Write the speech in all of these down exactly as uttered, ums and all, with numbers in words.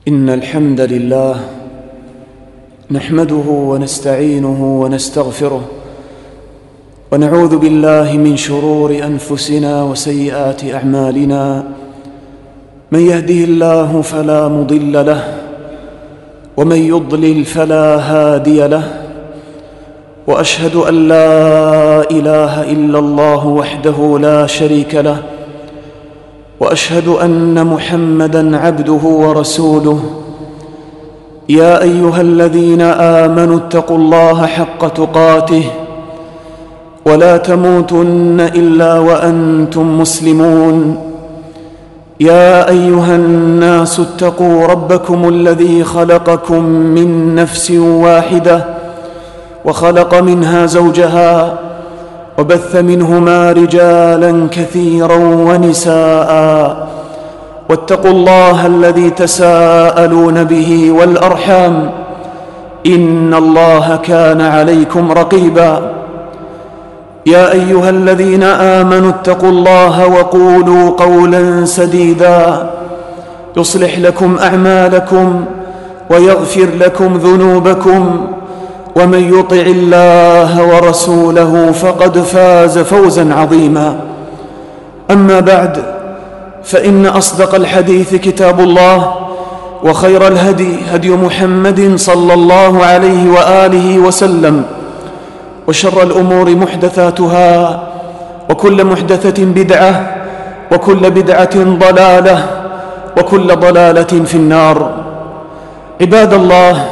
إن الحمد لله نحمده ونستعينه ونستغفره ونعوذ بالله من شرور أنفسنا وسيئات أعمالنا. من يهده الله فلا مضل له ومن يضلل فلا هادي له، وأشهد أن لا إله إلا الله وحده لا شريك له، وأشهد أن محمدًا عبده ورسوله. يا أيها الذين آمنوا اتقوا الله حق تقاته ولا تموتن إلا وأنتم مسلمون. يا أيها الناس اتقوا ربكم الذي خلقكم من نفس واحدة وخلق منها زوجها وبث منهما رجالاً كثيراً ونساء، واتقوا الله الذي تساءلون به والأرحام إن الله كان عليكم رقيباً. يا أيها الذين آمنوا اتقوا الله وقولوا قولاً سديداً يصلح لكم أعمالكم ويغفر لكم ذنوبكم، ومن يطع الله ورسوله فقد فاز فوزاً عظيماً. أما بعد، فإن أصدق الحديث كتاب الله، وخير الهدي هدي محمد صلى الله عليه وآله وسلم، وشر الأمور محدثاتها، وكل محدثة بدعة، وكل بدعة ضلالة، وكل ضلالة في النار. عباد الله،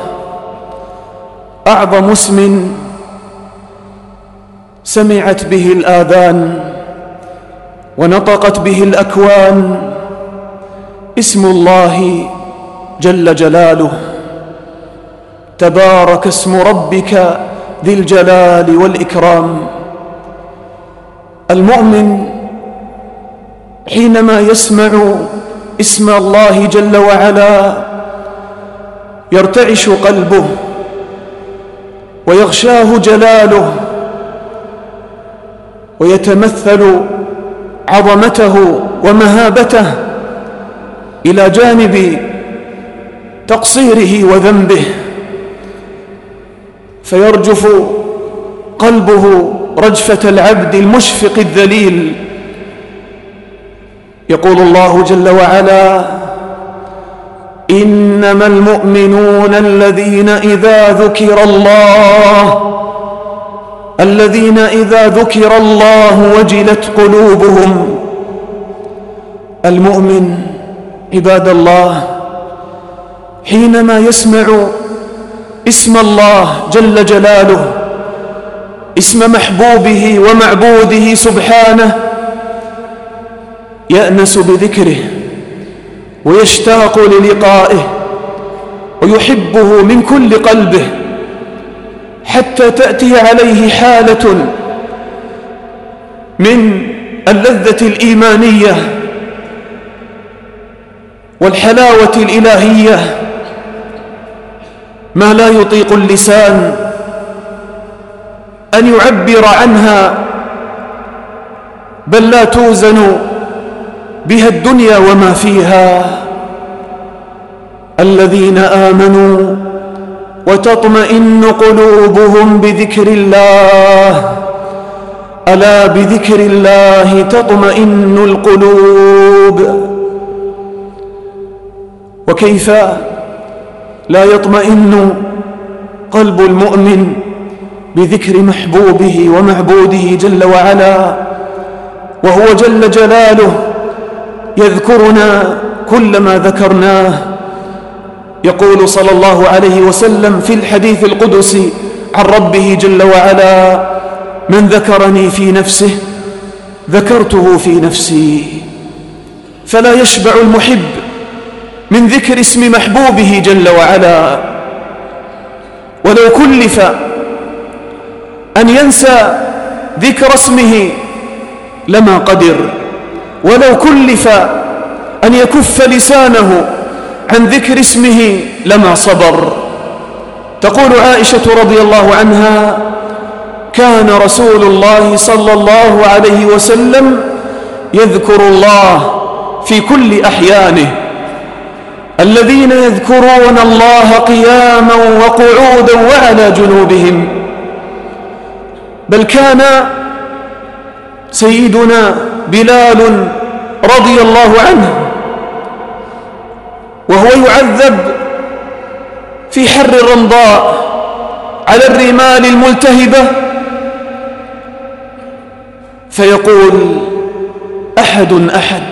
أعظم اسم سمعت به الآذان ونطقت به الأكوان اسم الله جل جلاله. تبارك اسم ربك ذي الجلال والإكرام. المؤمن حينما يسمع اسم الله جل وعلا يرتعش قلبه ويغشاه جلاله، ويتمثل عظمته ومهابته إلى جانب تقصيره وذنبه، فيرجف قلبه رجفة العبد المشفق الذليل. يقول الله جل وعلا: إنما المؤمنون الذين إذا ذكر الله الذين إذا ذكر الله وجلت قلوبهم. المؤمن عباد الله حينما يسمع اسم الله جل جلاله، اسم محبوبه ومعبوده سبحانه، يأنس بذكره ويشتاق للقائه ويحبه من كل قلبه، حتى تأتي عليه حالة من اللذة الإيمانية والحلاوة الإلهية ما لا يطيق اللسان أن يعبر عنها، بل لا توزن بها الدنيا وما فيها. الذين آمنوا وتطمئن قلوبهم بذكر الله، ألا بذكر الله تطمئن القلوب. وكيف لا يطمئن قلب المؤمن بذكر محبوبه ومعبوده جل وعلا، وهو جل جلاله يذكرنا كل ما ذكرناه. يقول صلى الله عليه وسلم في الحديث القدسي عن ربه جل وعلا: من ذكرني في نفسه ذكرته في نفسي. فلا يشبع المحب من ذكر اسم محبوبه جل وعلا، ولو كلف أن ينسى ذكر اسمه لما قدر، ولو كلف أن يكف لسانه عن ذكر اسمه لما صبر. تقول عائشة رضي الله عنها: كان رسول الله صلى الله عليه وسلم يذكر الله في كل أحيانه، الذين يذكرون الله قياما وقعودا وعلى جنوبهم. بل كان سيدنا بلال رضي الله عنه وهو يعذب في حر الرمضاء على الرمال الملتهبة فيقول أحد أحد،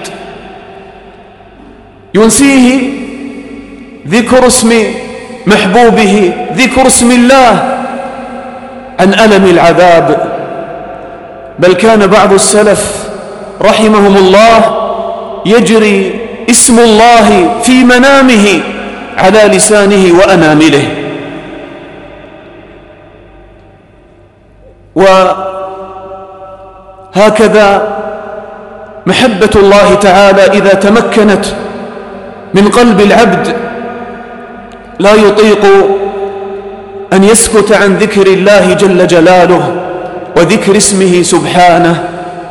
ينسيه ذكر اسم محبوبه، ذكر اسم الله عن ألم العذاب. بل كان بعض السلف رحمهم الله يجري اسم الله في منامه على لسانه وأنامله. وهكذا محبة الله تعالى إذا تمكنت من قلب العبد لا يطيق أن يسكت عن ذكر الله جل جلاله وذكر اسمه سبحانه.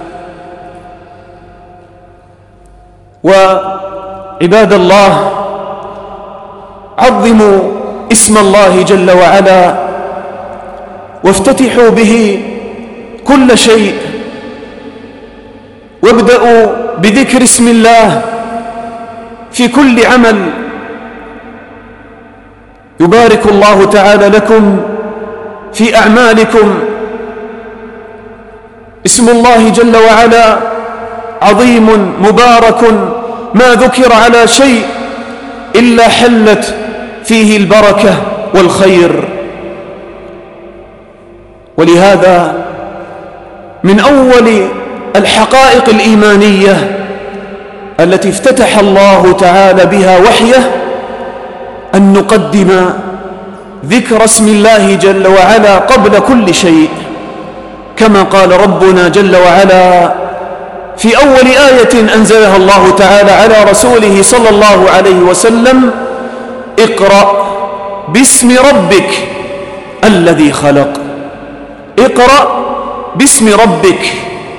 وعباد الله، عظموا اسم الله جل وعلا وافتتحوا به كل شيء، وابدأوا بذكر اسم الله في كل عمل. يبارك الله تعالى لكم في أعمالكم. اسم الله جل وعلا عظيم مبارك، ما ذكر على شيء إلا حلت فيه البركة والخير. ولهذا من أول الحقائق الإيمانية التي افتتح الله تعالى بها وحيه أن نقدم ذكر اسم الله جل وعلا قبل كل شيء، كما قال ربنا جل وعلا في أول آية أنزلها الله تعالى على رسوله صلى الله عليه وسلم: اقرأ باسم ربك الذي خلق. اقرأ باسم ربك.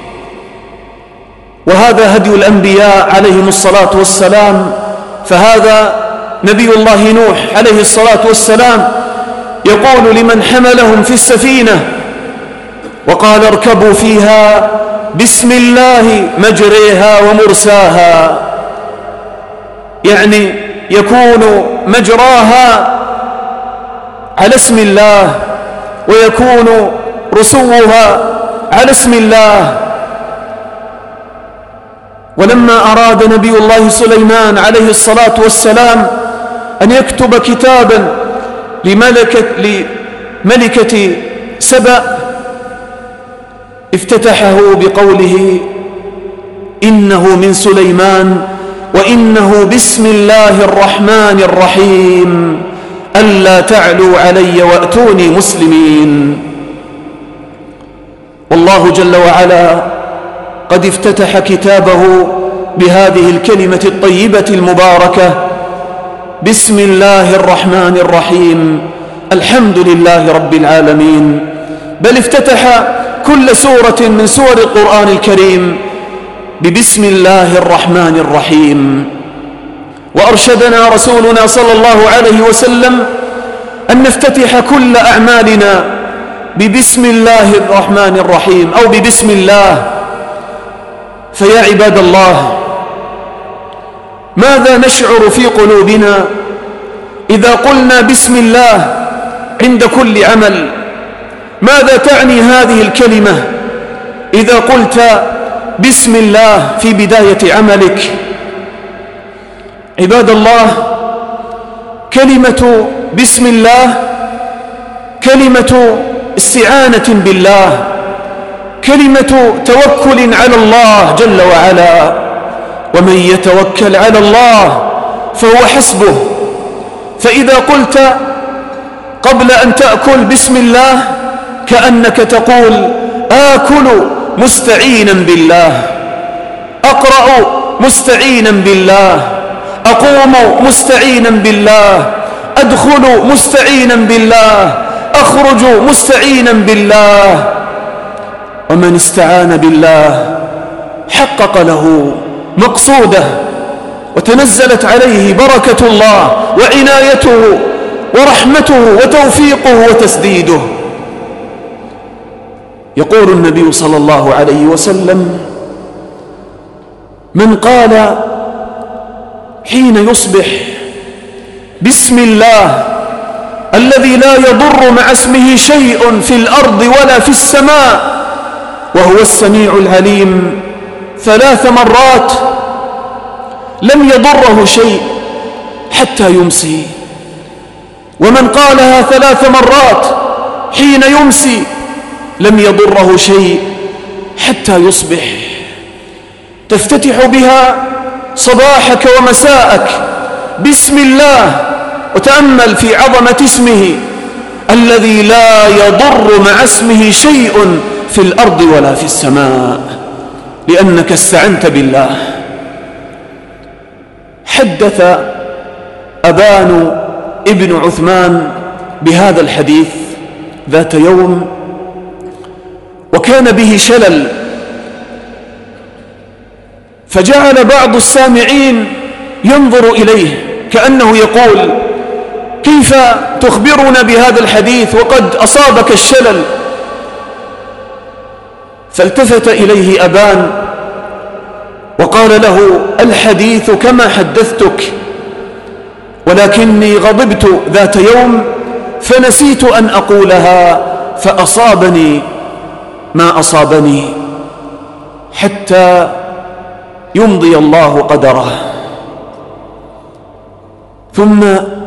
وهذا هدي الأنبياء عليهم الصلاة والسلام. فهذا نبي الله نوح عليه الصلاة والسلام يقول لمن حملهم في السفينة وقال: اركبوا فيها بسم الله مجريها ومرساها، يعني يكون مجراها على اسم الله ويكون رسوها على اسم الله. ولما أراد نبي الله سليمان عليه الصلاة والسلام أن يكتب كتابا لملكة, لملكة سبأ افتتحه بقوله: إنه من سليمان وإنه بسم الله الرحمن الرحيم ألا تعلوا علي وأتوني مسلمين. والله جل وعلا قد افتتح كتابه بهذه الكلمة الطيبة المباركة: بسم الله الرحمن الرحيم الحمد لله رب العالمين. بل افتتح كل سورة من سور القرآن الكريم ببسم الله الرحمن الرحيم. وأرشدنا رسولنا صلى الله عليه وسلم أن نفتتح كل أعمالنا ببسم الله الرحمن الرحيم أو ببسم الله. فيا عباد الله، ماذا نشعر في قلوبنا إذا قلنا بسم الله عند كل عمل؟ ماذا تعني هذه الكلمة إذا قلت بسم الله في بداية عملك؟ عباد الله، كلمة بسم الله كلمة استعانة بالله، كلمة توكل على الله جل وعلا. ومن يتوكل على الله فهو حسبه. فإذا قلت قبل أن تأكل بسم الله كأنك تقول: آكل مستعينا بالله، أقرأ مستعينا بالله، أقوم مستعينا بالله، أدخل مستعينا بالله، أخرج مستعينا بالله. ومن استعان بالله حقق له مقصوده وتنزلت عليه بركة الله وعنايته ورحمته وتوفيقه وتسديده. يقول النبي صلى الله عليه وسلم: من قال حين يصبح بسم الله الذي لا يضر مع اسمه شيء في الأرض ولا في السماء وهو السميع العليم ثلاث مرات لم يضره شيء حتى يمسي، ومن قالها ثلاث مرات حين يمسي لم يضره شيء حتى يصبح. تفتتح بها صباحك ومساءك بسم الله، وتأمل في عظمة اسمه الذي لا يضر مع اسمه شيء في الأرض ولا في السماء، لأنك استعنت بالله. حدث أبان ابن عثمان بهذا الحديث ذات يوم، وكان به شلل، فجعل بعض السامعين ينظر إليه كأنه يقول: كيف تخبرنا بهذا الحديث وقد أصابك الشلل؟ فالتفت إليه أبان وقال له: الحديث كما حدثتك، ولكني غضبت ذات يوم فنسيت أن أقولها فأصابني ما أصابني حتى يمضي الله قدره. ثم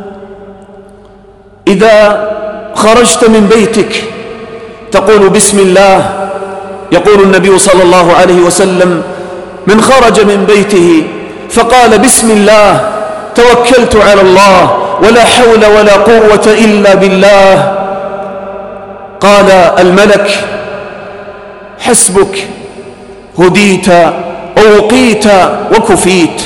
إذا خرجت من بيتك تقول بسم الله. يقول النبي صلى الله عليه وسلم: من خرج من بيته فقال بسم الله توكلت على الله ولا حول ولا قوة إلا بالله، قال الملك: حسبك، هديت أوقيت وكفيت.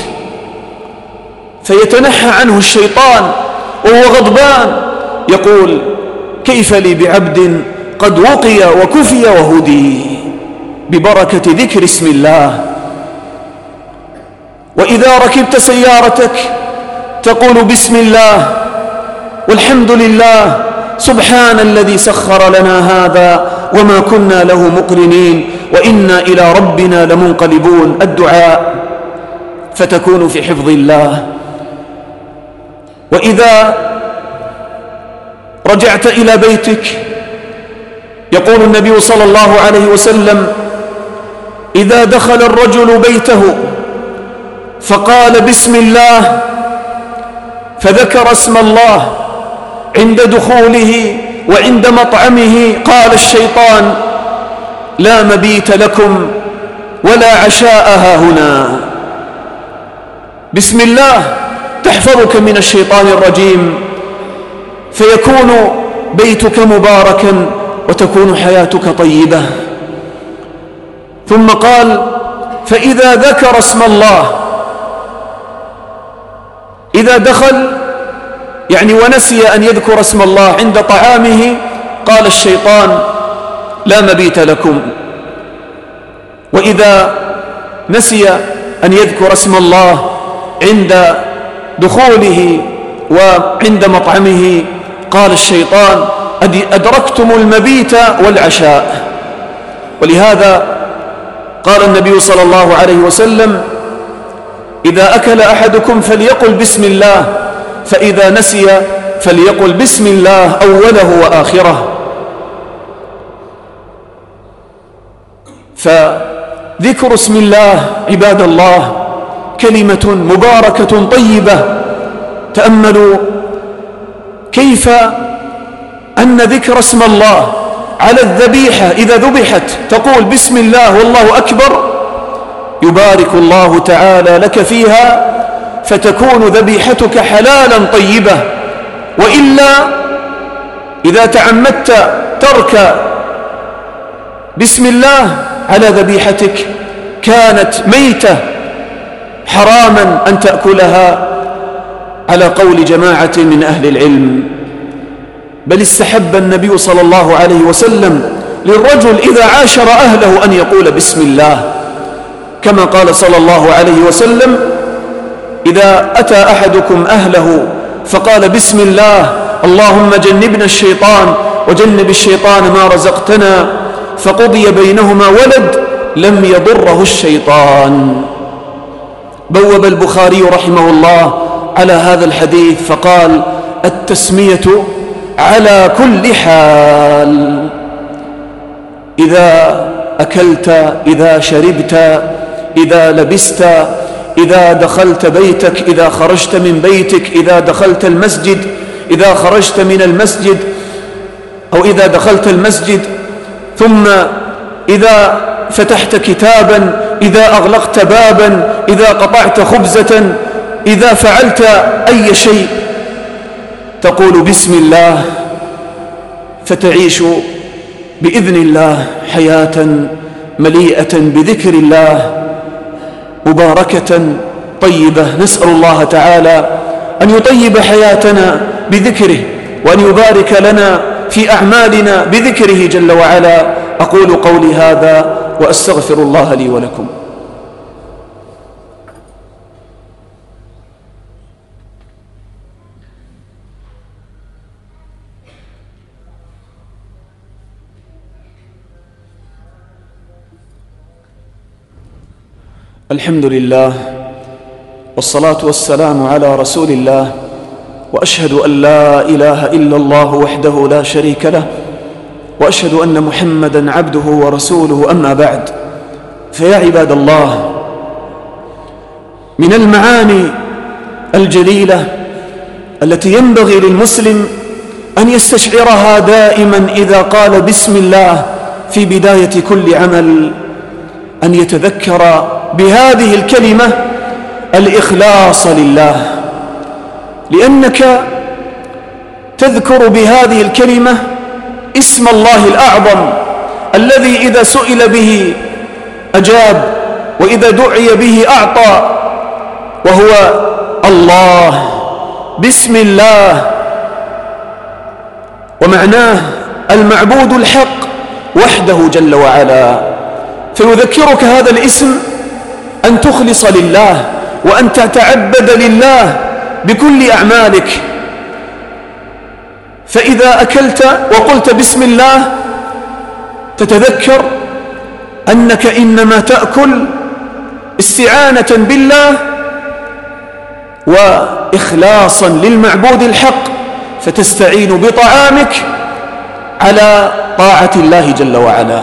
فيتنحى عنه الشيطان وهو غضبان يقول: كيف لي بعبد قد وقي وكفي وهدي ببركة ذكر اسم الله. وإذا ركبت سيارتك تقول بسم الله والحمد لله سبحان الذي سخر لنا هذا وما كنا له مقرنين وإنا إلى ربنا لمنقلبون، الدعاء، فتكون في حفظ الله. وإذا رجعت إلى بيتك يقول النبي صلى الله عليه وسلم: إذا دخل الرجل بيته فقال بسم الله فذكر اسم الله عند دخوله وعند مطعمه، قال الشيطان: لا مبيت لكم ولا عشاء هاهنا. بسم الله تحفظك من الشيطان الرجيم، فيكون بيتك مباركا وتكون حياتك طيبة. ثم قال: فإذا ذكر اسم الله، إذا دخل يعني ونسي أن يذكر اسم الله عند طعامه، قال الشيطان: لا مبيت لكم. وإذا نسي أن يذكر اسم الله عند دخوله وعند مطعمه، قال الشيطان: أدركتم المبيت والعشاء. ولهذا قال النبي صلى الله عليه وسلم: إذا أكل أحدكم فليقل بسم الله، فإذا نسي فليقل بسم الله أوله وآخره. فذكر اسم الله عباد الله كلمة مباركة طيبة. تأملوا كيف أن ذكر اسم الله على الذبيحة إذا ذبحت تقول بسم الله والله أكبر، يبارك الله تعالى لك فيها فتكون ذبيحتك حلالا طيبة. وإلا إذا تعمدت ترك بسم الله على ذبيحتك كانت ميتة حراما أن تأكلها على قول جماعة من أهل العلم. بل استحب النبي صلى الله عليه وسلم للرجل إذا عاشر أهله أن يقول بسم الله، كما قال صلى الله عليه وسلم: إذا أتى أحدكم أهله فقال بسم الله اللهم جنبنا الشيطان وجنب الشيطان ما رزقتنا فقضي بينهما ولد لم يضره الشيطان. بوب البخاري رحمه الله على هذا الحديث فقال التسمية على كل حال، إذا أكلت، إذا شربت، إذا لبست، إذا دخلت بيتك، إذا خرجت من بيتك، إذا دخلت المسجد، إذا خرجت من المسجد، أو إذا دخلت المسجد، ثم إذا فتحت كتابا، إذا أغلقت بابا، إذا قطعت خبزة، إذا فعلت أي شيء تقول بسم الله، فتعيش بإذن الله حياة مليئة بذكر الله مباركة طيبة. نسأل الله تعالى أن يطيب حياتنا بذكره، وأن يبارك لنا في أعمالنا بذكره جل وعلا. أقول قولي هذا وأستغفر الله لي ولكم. الحمد لله والصلاة والسلام على رسول الله، وأشهد أن لا إله إلا الله وحده لا شريك له، وأشهد أن محمدًا عبده ورسوله. أما بعد، فيا عباد الله، من المعاني الجليلة التي ينبغي للمسلم أن يستشعرها دائماً إذا قال بسم الله في بداية كل عمل، أن يتذكر بهذه الكلمة الإخلاص لله، لأنك تذكر بهذه الكلمة اسم الله الأعظم الذي إذا سئل به أجاب، وإذا دعي به أعطى، وهو الله. بسم الله ومعناه المعبود الحق وحده جل وعلا، فيذكرك هذا الاسم أن تخلص لله وأن تتعبد لله بكل أعمالك. فإذا أكلت وقلت بسم الله تتذكر أنك إنما تأكل استعانة بالله وإخلاصا للمعبود الحق، فتستعين بطعامك على طاعة الله جل وعلا.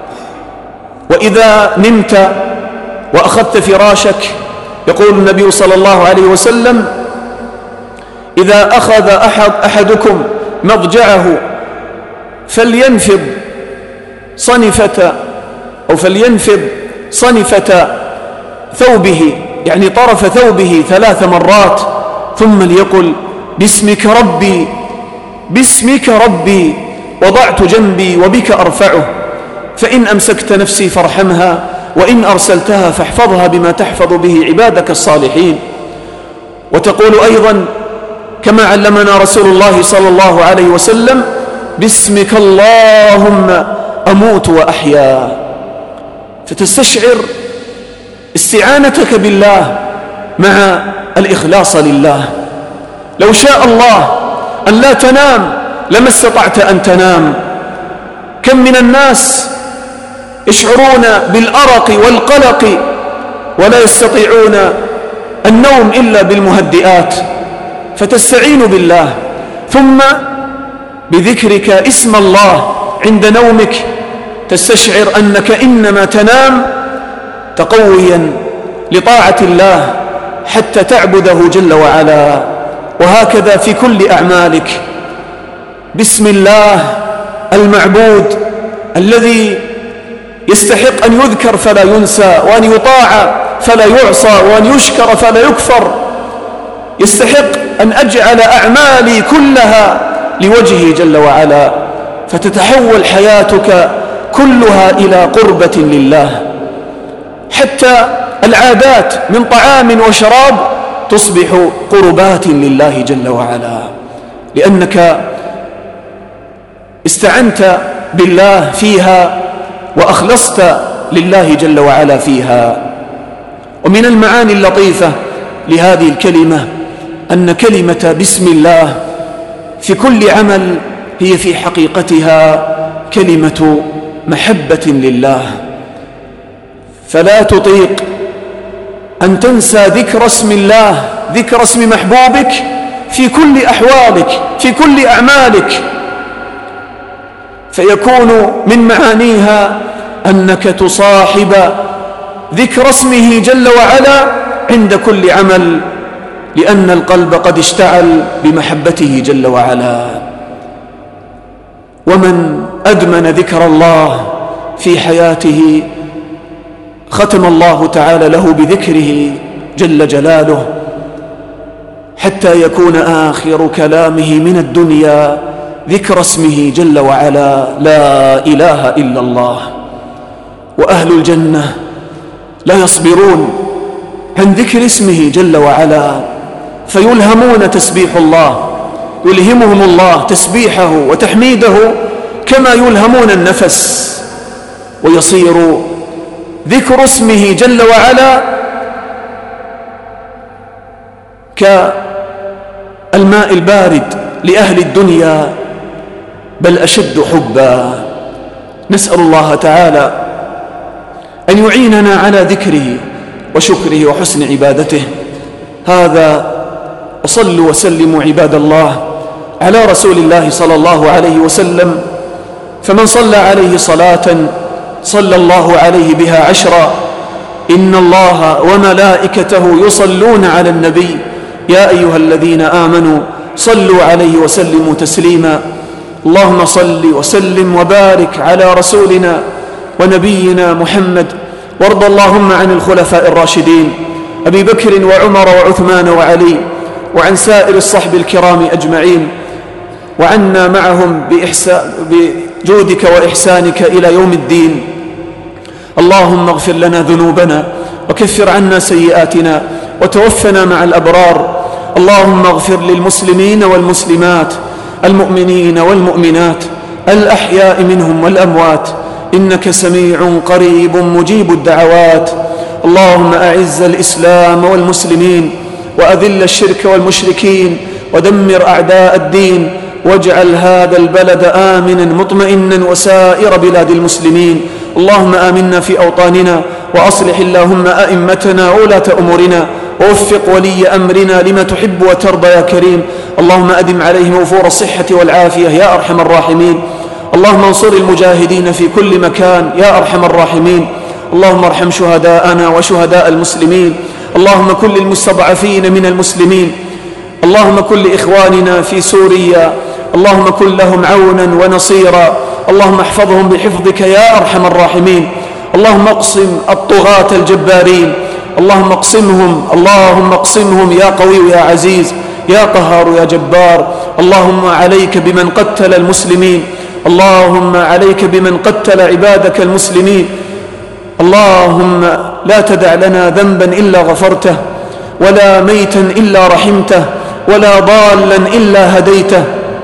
وإذا نمت وأخذت فراشك، يقول النبي صلى الله عليه وسلم: إذا أخذ أحد أحدكم مضجعه فلينفض صنفة أو فلينفض صنفة ثوبه، يعني طرف ثوبه ثلاث مرات، ثم ليقل: باسمك ربي باسمك ربي وضعت جنبي وبك أرفعه، فإن أمسكت نفسي فارحمها، وإن أرسلتها فاحفظها بما تحفظ به عبادك الصالحين. وتقول أيضا كما علمنا رسول الله صلى الله عليه وسلم: باسمك اللهم أموت وأحيا. فتستشعر استعانتك بالله مع الإخلاص لله. لو شاء الله أن لا تنام لما استطعت أن تنام. كم من الناس يشعرون بالأرق والقلق ولا يستطيعون النوم إلا بالمهدئات، فتستعين بالله، ثم بذكرك اسم الله عند نومك تستشعر أنك إنما تنام تقويا لطاعة الله حتى تعبده جل وعلا. وهكذا في كل أعمالك. بسم الله المعبود الذي يستحق أن يذكر فلا ينسى، وأن يطاع فلا يعصى، وأن يشكر فلا يكفر. يستحق أن أجعل أعمالي كلها لوجهه جل وعلا، فتتحول حياتك كلها إلى قربة لله، حتى العادات من طعام وشراب تصبح قربات لله جل وعلا، لأنك استعنت بالله فيها وأخلصت لله جل وعلا فيها. ومن المعاني اللطيفة لهذه الكلمة أن كلمة بسم الله في كل عمل هي في حقيقتها كلمة محبة لله، فلا تطيق أن تنسى ذكر اسم الله، ذكر اسم محبوبك في كل أحوالك، في كل أعمالك، فيكون من معانيها أنك تصاحب ذكر اسمه جل وعلا عند كل عمل، لأن القلب قد اشتعل بمحبته جل وعلا. ومن أدمن ذكر الله في حياته ختم الله تعالى له بذكره جل جلاله حتى يكون آخر كلامه من الدنيا ذكر اسمه جل وعلا لا إله إلا الله. وأهل الجنة لا يصبرون عن ذكر اسمه جل وعلا فيلهمون تسبيح الله، يلهمهم الله تسبيحه وتحميده كما يلهمون النفس، ويصير ذكر اسمه جل وعلا كالماء البارد لأهل الدنيا بل أشد حبا. نسأل الله تعالى أن يعيننا على ذكره وشكره وحسن عبادته. هذا وصلوا وسلموا عباد الله على رسول الله صلى الله عليه وسلم، فمن صلى عليه صلاة صلى الله عليه بها عشرا. إن الله وملائكته يصلون على النبي يا أيها الذين آمنوا صلوا عليه وسلموا تسليما. اللهم صل وسلم وبارك على رسولنا ونبينا محمد، وارض اللهم عن الخلفاء الراشدين أبي بكر وعمر وعثمان وعلي، وعن سائر الصحب الكرام أجمعين، وعنا معهم بجودك وإحسانك إلى يوم الدين. اللهم اغفر لنا ذنوبنا وكفر عنا سيئاتنا وتوفنا مع الأبرار. اللهم اغفر للمسلمين والمسلمات، المؤمنين والمؤمنات، الأحياء منهم والأموات، إنك سميع قريب مجيب الدعوات. اللهم أعز الإسلام والمسلمين وأذل الشرك والمشركين ودمر أعداء الدين، واجعل هذا البلد آمنا مطمئنا وسائر بلاد المسلمين. اللهم آمنا في أوطاننا، وأصلح اللهم أئمتنا وولاة أمورنا، ووفق ولي أمرنا لما تحب وترضى يا كريم. اللهم أدم عليهم وفور الصحة والعافية يا أرحم الراحمين. اللهم انصر المجاهدين في كل مكان يا أرحم الراحمين. اللهم ارحم شهداءنا وشهداء المسلمين. اللهم كن للمستضعفين من المسلمين. اللهم كن لإخواننا في سوريا، اللهم كن لهم عونا ونصيرا. اللهم احفظهم بحفظك يا أرحم الراحمين. اللهم اقسم الطغاة الجبارين، اللهم اقسمهم، اللهم اقسمهم يا قوي يا عزيز يا قهار يا جبار. اللهم عليك بمن قتل المسلمين، اللهم عليك بمن قتل عبادك المسلمين. اللهم لا تدع لنا ذنبا إلا غفرته، ولا ميتا إلا رحمته، ولا ضالا إلا هديته،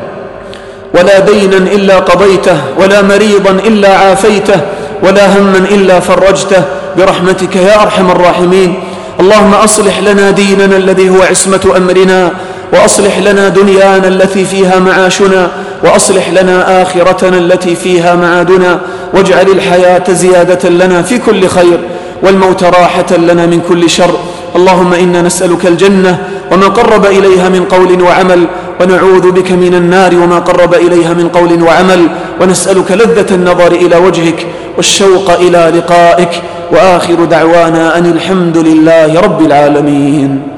ولا دينا إلا قضيته، ولا مريضا إلا عافيته، ولا هما إلا فرجته برحمتك يا أرحم الراحمين. اللهم أصلح لنا ديننا الذي هو عصمة أمرنا، وأصلح لنا دنيانا التي فيها معاشنا، وأصلح لنا آخرتنا التي فيها معادنا، واجعل الحياة زيادة لنا في كل خير، والموت راحة لنا من كل شر. اللهم إنا نسألك الجنة وما قرب إليها من قول وعمل، ونعوذ بك من النار وما قرب إليها من قول وعمل، ونسألك لذة النظر إلى وجهك والشوق إلى لقائك. وآخر دعوانا أن الحمد لله رب العالمين.